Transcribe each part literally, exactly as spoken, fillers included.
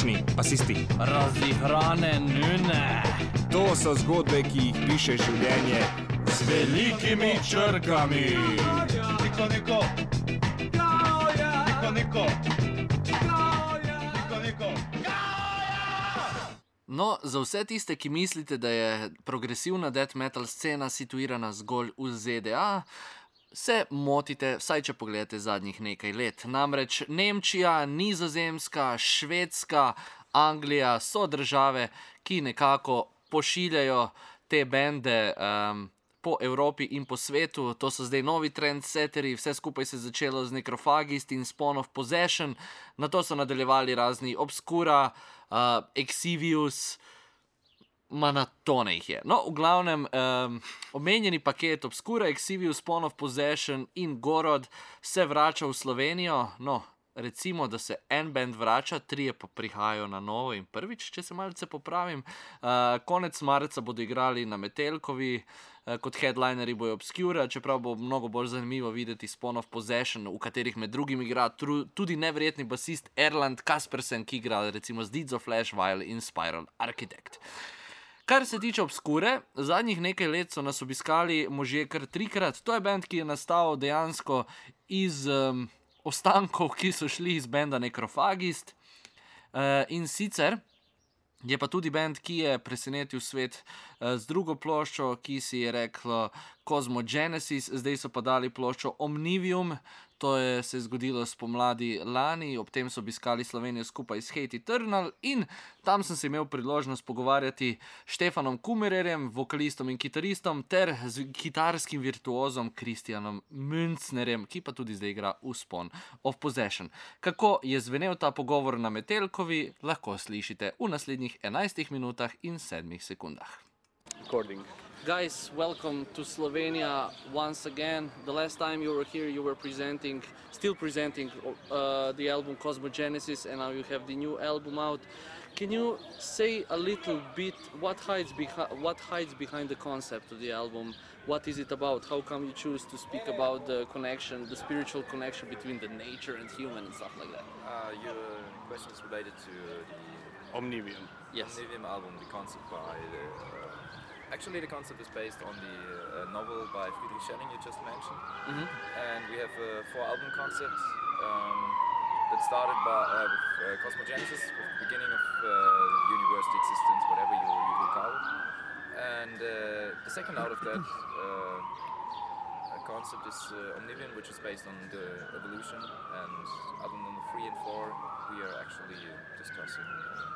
močni basisti. Razihrane nune. To so zgodbe, ki jih piše življenje z velikimi črkami. Niko, niko. Niko, niko. Niko, niko. No, za vse tiste, ki mislite, da je progresivna death metal scena situirana zgolj v Z D A, se motite, vsaj če pogledate zadnjih nekaj let. Namreč Nemčija, Nizozemska, Švedska, Anglija so države, ki nekako pošiljajo te bende um, po Evropi in po svetu. To so zdaj novi trendsetteri, vse skupaj se je začelo z Necrophagist in Spawn of Possession, nato so nadaljevali razni Obscura, uh, Exvius, ma na tone jih je. No, v glavnem, um, omenjeni paket Obscura, Exvius, Spawn of Possession in Gorod se vrača v Slovenijo. No, recimo, da se en band vrača, trije pa prihajajo na novo in prvič, če se malce popravim. Uh, konec marca bodo igrali na Metelkovi, uh, kot headlineri bojo Obscura, čeprav bo mnogo bolj zanimivo videti Spawn of Possession, v katerih med drugim igra tru, tudi neverjetni basist Erland Kaspersen, ki igra recimo z Deeds of Flesh, Vile in Spiral Architect. Kar se tiče Obscure, zadnjih nekaj let so nas obiskali možje kar trikrat. To je band, ki je nastal dejansko iz um, ostankov, ki so šli iz benda Necrophagist. Uh, in sicer je pa tudi band, ki je presenetil svet uh, z drugo ploščo, ki si je reklo Cosmogenesis, zdaj so pa dali ploščo Omnivium. To je se zgodilo spomladi lani, ob tem so obiskali Slovenijo skupaj s Hate Eternal in tam sem se imel priložnost pogovarjati s Štefanom Kumererjem, vokalistom in kitaristom, ter z kitarskim virtuozom Kristjanom Münznerjem, ki pa tudi zdaj igra v Spawn of Possession. Kako je zvenel ta pogovor na Metelkovi, lahko slišite v naslednjih enajstih minutah in sedmih sekundah. Recording. Guys, welcome to Slovenia once again. The last time you were here, you were presenting, still presenting uh, the album Cosmogenesis, and now you have the new album out. Can you say a little bit what hides, behi- what hides behind the concept of the album? What is it about? How come you choose to speak about the connection, the spiritual connection between the nature and human and stuff like that? Uh, your question is related to the Omnivium. Yes. Omnivium album, the concept by the... Uh, Actually, the concept is based on the uh, novel by Friedrich Schelling you just mentioned, Mm-hmm. and we have a four-album concept um, that started by, uh, with uh, Cosmogenesis, with the beginning of uh, university existence, whatever you, you will call it. And uh, the second out of that uh, concept is uh, Omnivium, which is based on the evolution. And album number three and four, we are actually uh, discussing.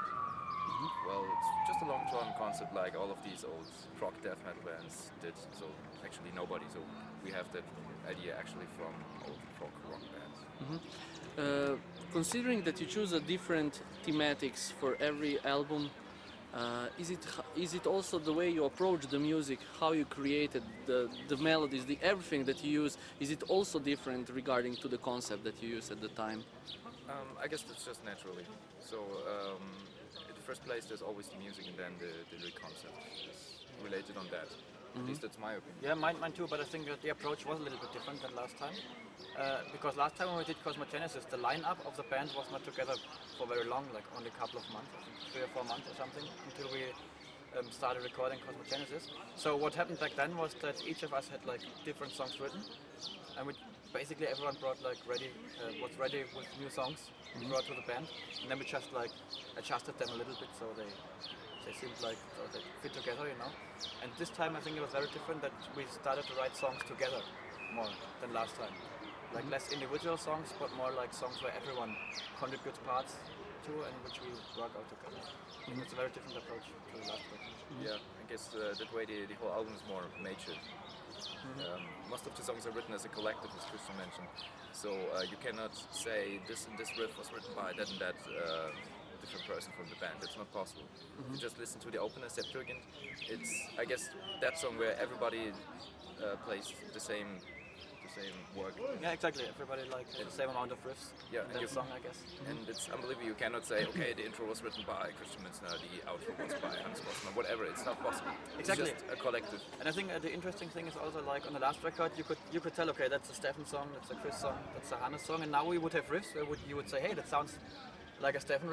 Well, it's just a long-term concept like all of these old prog death metal bands did, so actually nobody, so we have that idea actually from old prog rock bands. Mm-hmm. Uh, considering that you choose a different thematics for every album, uh, is it is it also the way you approach the music, how you created the, the melodies, the everything that you use, is it also different regarding to the concept that you used at the time? Um, I guess that's just naturally. So, um, in the first place, there's always the music, and then the, the lyric concept is related on that. Mm-hmm. At least that's my opinion. Yeah, mine, mine too, but I think that the approach was a little bit different than last time. Uh, because last time when we did Cosmogenesis, the lineup of the band was not together for very long, like only a couple of months, I think three or four months or something, until we um, started recording Cosmogenesis. So what happened back then was that each of us had like different songs written, and we basically everyone brought like ready, uh, was ready with new songs, we brought to the band, and then we just like adjusted them a little bit so they they seemed like so they fit together, you know. And this time I think it was very different that we started to write songs together more than last time. Like less individual songs, but more like songs where everyone contributes parts to and which we work out together. I think it's a very different approach to the last record. Yeah, I guess uh, that way the, the whole album is more matured. Um, most of the songs are written as a collective, as Christian mentioned. So uh, you cannot say this and this riff was written by that and that uh, different person from the band. It's not possible. You just listen to the opener, Septuagint. It's, I guess, that song where everybody uh, plays the same the same work. Yeah, exactly. Everybody like has the same amount of riffs Yeah, in and that you- song, I guess. And it's unbelievable. You cannot say, okay, the intro was written by Christian Münzner, the outro was by Hans Grossmann, whatever. It's not possible. Exactly. It's just a collective. And I think uh, the interesting thing is also like on the last record, you could you could tell, okay, that's a Stefan song, that's a Chris song, that's a Hannes song, and now we would have riffs where would, you would say, hey, that sounds like a Stefan riff,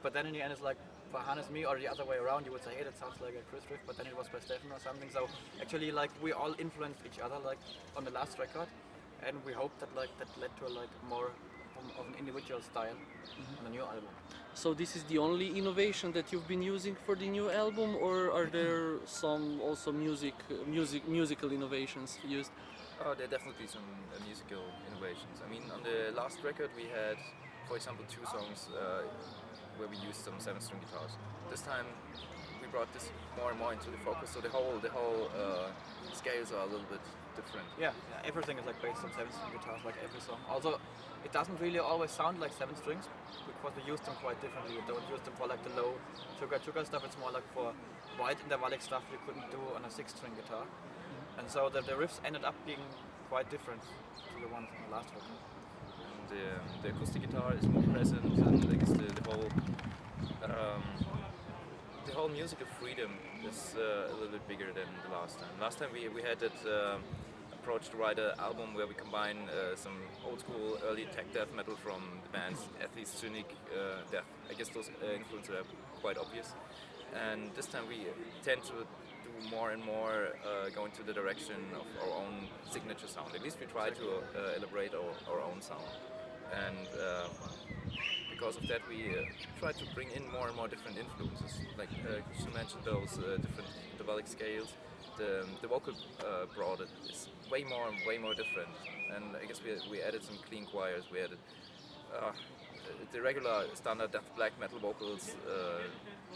but then in the end it's like for Hannes, me, or the other way around, you would say, hey, that sounds like a Chris riff, but then it was by Stefan or something. So actually, like we all influenced each other, like on the last record, and we hope that like that led to a, like more um, of an individual style mm-hmm. on the new album. So this is the only innovation that you've been using for the new album, or are there some also music, uh, music, musical innovations used? Oh, there are definitely some uh, musical innovations. I mean, on the last record we had, for example, two songs uh, where we used some seven-string guitars. This time we brought this more and more into the focus, so the whole the whole uh, scales are a little bit different. Yeah, yeah, everything is like based on seven-string guitars, like every song. Also, it doesn't really always sound like seven strings because we use them quite differently. We don't use them for like the low sugar sugar stuff. It's more like for wide intervallic stuff you couldn't do on a six-string guitar. Mm-hmm. And so the, the riffs ended up being quite different to the ones on the last record. And the, um, the acoustic guitar is more present, and I guess the, the whole um, the whole musical freedom is uh, a little bit bigger than the last time. Last time we we had that. Um, approach to write an album where we combine uh, some old school early tech death metal from the bands Atheist, Cynic, uh, Death. I guess those uh, influences are quite obvious. And this time we tend to do more and more uh, go into the direction of our own signature sound. At least we try to uh, elaborate our, our own sound. And uh, because of that we uh, try to bring in more and more different influences. Like uh, Christian mentioned those uh, different intervallic scales. The, the vocal uh, broad is way more way more different, and I guess we, we added some clean choirs. We added uh, the regular standard death black metal vocals. Uh,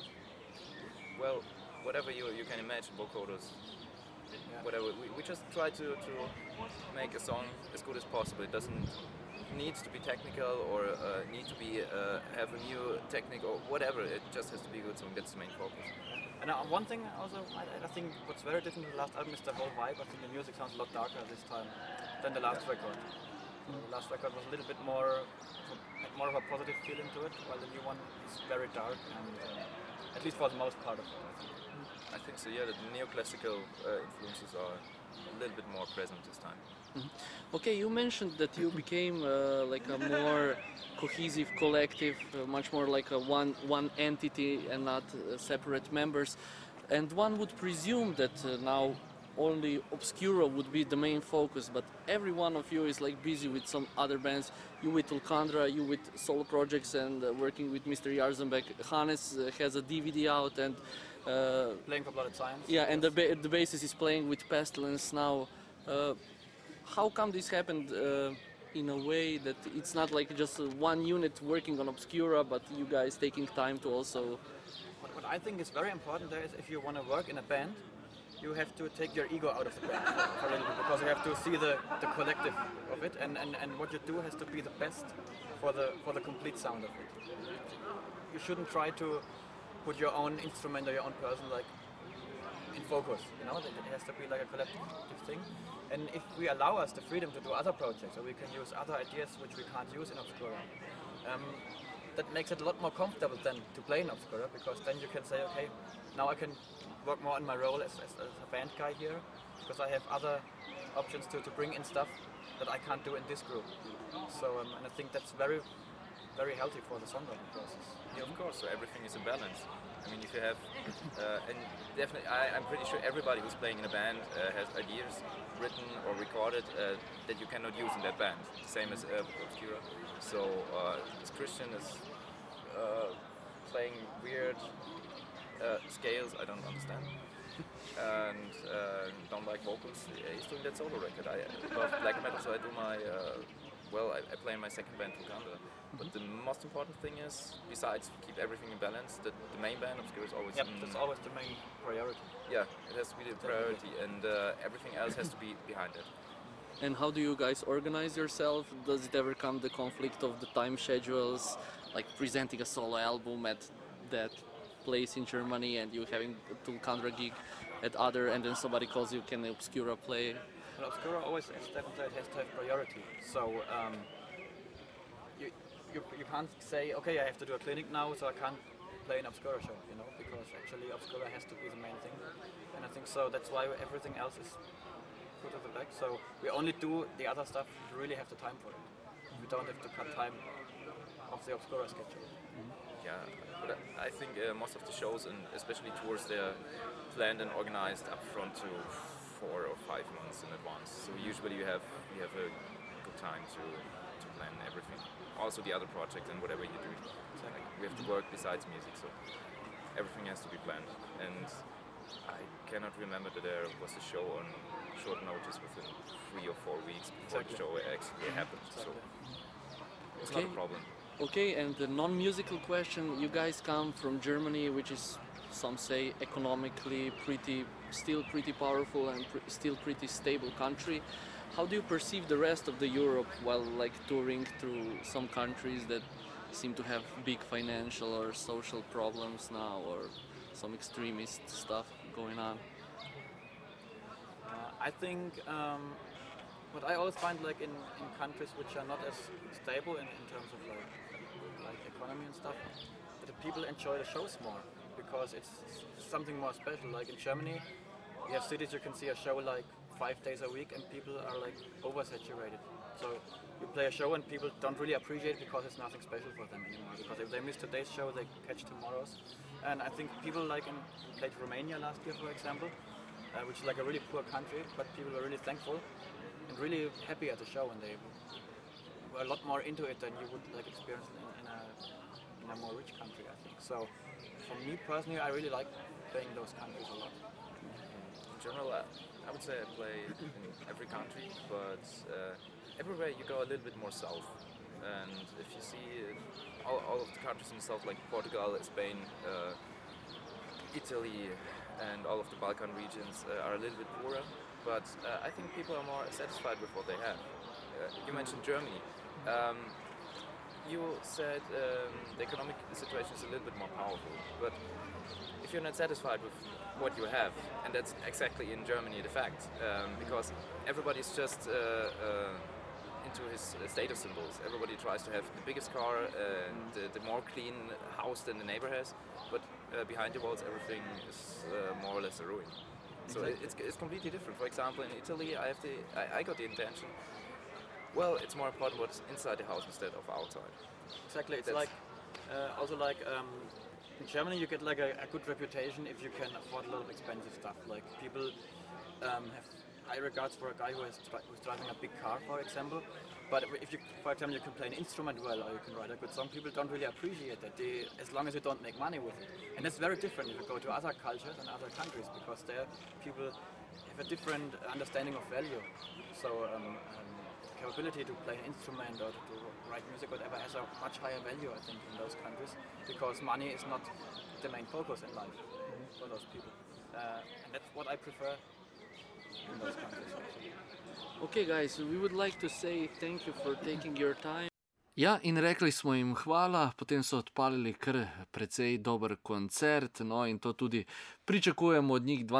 well, whatever you you can imagine, vocoders, Yeah. whatever. We, we just try to, to make a song as good as possible. It doesn't need to be technical or uh, need to be uh, have a new technique or whatever. It just has to be a good song. That's the main focus. And uh, one thing also, I, I think what's very different to the last album is the whole vibe. I think the music sounds a lot darker this time than the last record. So the last record was a little bit more, had more of a positive feeling to it, while the new one is very dark, and uh, at least for the most part of it, I think. I think so, yeah, the neoclassical uh, influences are a little bit more present this time. Mm-hmm. Okay, you mentioned that you became uh, like a more cohesive collective, uh, much more like a one one entity and not uh, separate members. And one would presume that uh, now only Obscura would be the main focus, but every one of you is like busy with some other bands. You with Tulkandra, you with solo projects, and uh, working with Mister Jarzenbeck. Hannes uh, has a D V D out, and uh, Playing for Blooded Science. yeah, and the ba the bassist is playing with Pestilence now. Uh, how come this happened uh, in a way that it's not like just uh, one unit working on Obscura, but you guys taking time to also... What, what I think is very important there is if you want to work in a band, you have to take your ego out of the band for, for a little bit, because you have to see the, the collective of it, and, and, and what you do has to be the best for the for the complete sound of it. You shouldn't try to put your own instrument or your own person like in focus, you know, it has to be like a collective thing. And if we allow us the freedom to do other projects, or we can use other ideas which we can't use in Obscura, um, that makes it a lot more comfortable than to play in Obscura, because then you can say, okay, now I can work more on my role as, as, as a band guy here, because I have other options to, to bring in stuff that I can't do in this group. So, um, and I think that's very, very healthy for the songwriting process. Yeah, of course. So everything is in balance. I mean, if you have, uh, and definitely, I, I'm pretty sure everybody who's playing in a band uh, has ideas written or recorded uh, that you cannot use in that band. Same as uh, Obscura. So, uh, as Christian is uh, playing weird uh, scales I don't understand, and uh, don't like vocals. He's doing that solo record. I love black metal, so I do my. Uh, Well, I, I play in my second band, Tulkandra. But the most important thing is, besides keep everything in balance, that the main band Obscura is always. Yep, in, that's always the main priority. Yeah, it has to be the priority, and uh, everything else has to be behind it. And how do you guys organize yourself? Does it ever come the conflict of the time schedules, like presenting a solo album at that place in Germany and you having a Tulkandra gig at other, and then somebody calls you, can Obscura play? Well, Obscura always, as Stefan said, has to have priority. So um, you, you you can't say, okay, I have to do a clinic now, so I can't play an Obscura show, you know, because actually Obscura has to be the main thing. And I think so that's why everything else is put at the back. So we only do the other stuff if we really have the time for it. We don't have to cut time off the Obscura schedule. Mm-hmm. Yeah, but I I think uh, most of the shows, and especially tours, they're planned and organized up front to four or five months in advance. So usually you have you have a good time to to plan everything. Also the other projects and whatever you do. Like, we have to work besides music, so everything has to be planned. And I cannot remember that there was a show on short notice within three or four weeks before Exactly. the show actually happened. So it's Okay. not a problem. Okay, and the non-musical question, you guys come from Germany, which is, some say, economically pretty, still pretty powerful and pr- still pretty stable country. How do you perceive the rest of the Europe while like touring through some countries that seem to have big financial or social problems now, or some extremist stuff going on? Uh, I think um, what I always find like in, in countries which are not as stable in, in terms of like like economy and stuff, that the people enjoy the shows more because it's something more special. Like in Germany, you have cities you can see a show like five days a week and people are like oversaturated. So you play a show and people don't really appreciate it because it's nothing special for them anymore. Because if they miss today's show, they catch tomorrow's. And I think people like in played Romania last year, for example, uh, which is like a really poor country, but people were really thankful and really happy at the show, and they were a lot more into it than you would like experience in, in a in a more rich country, I think. So for me personally, I really like playing those countries a lot. In general, I, I would say I play in every country, but uh, everywhere you go a little bit more south. And if you see uh, all, all of the countries in the south, like Portugal, Spain, uh, Italy, and all of the Balkan regions uh, are a little bit poorer. But uh, I think people are more satisfied with what they have. Uh, you mentioned Germany. Um, you said um, the economic situation is a little bit more powerful, but if you're not satisfied with what you have, and that's exactly in Germany the fact, um, because everybody's just uh, uh, into his uh, status symbols. Everybody tries to have the biggest car and the, the more clean house than the neighbor has, but uh, behind the walls everything is uh, more or less a ruin. So it, it's, it's completely different. For example, in Italy, I have the I, I got the intention. Well, it's more important what's inside the house instead of outside. Exactly, it's That's- like uh, also like um, in Germany you get like a, a good reputation if you can afford a lot of expensive stuff. Like people um, have high regards for a guy who is dri- who's driving a big car, for example. But if you, for example, you can play an instrument well or you can write a good song, people don't really appreciate that. They, as long as you don't make money with it, and that's very different if you go to other cultures and other countries because there people have a different understanding of value. So. Um, um, capability to play an instrument or to, to write music, whatever, has a much higher value, I think, in those countries, because money is not the main focus in life for those people. Uh, and that's what I prefer in those countries, actually. Okay, guys, we would like to say thank you for taking your time. Ja, in rekli smo jim hvala, potem so odpalili kar precej dober koncert, no in to tudi pričakujemo od njih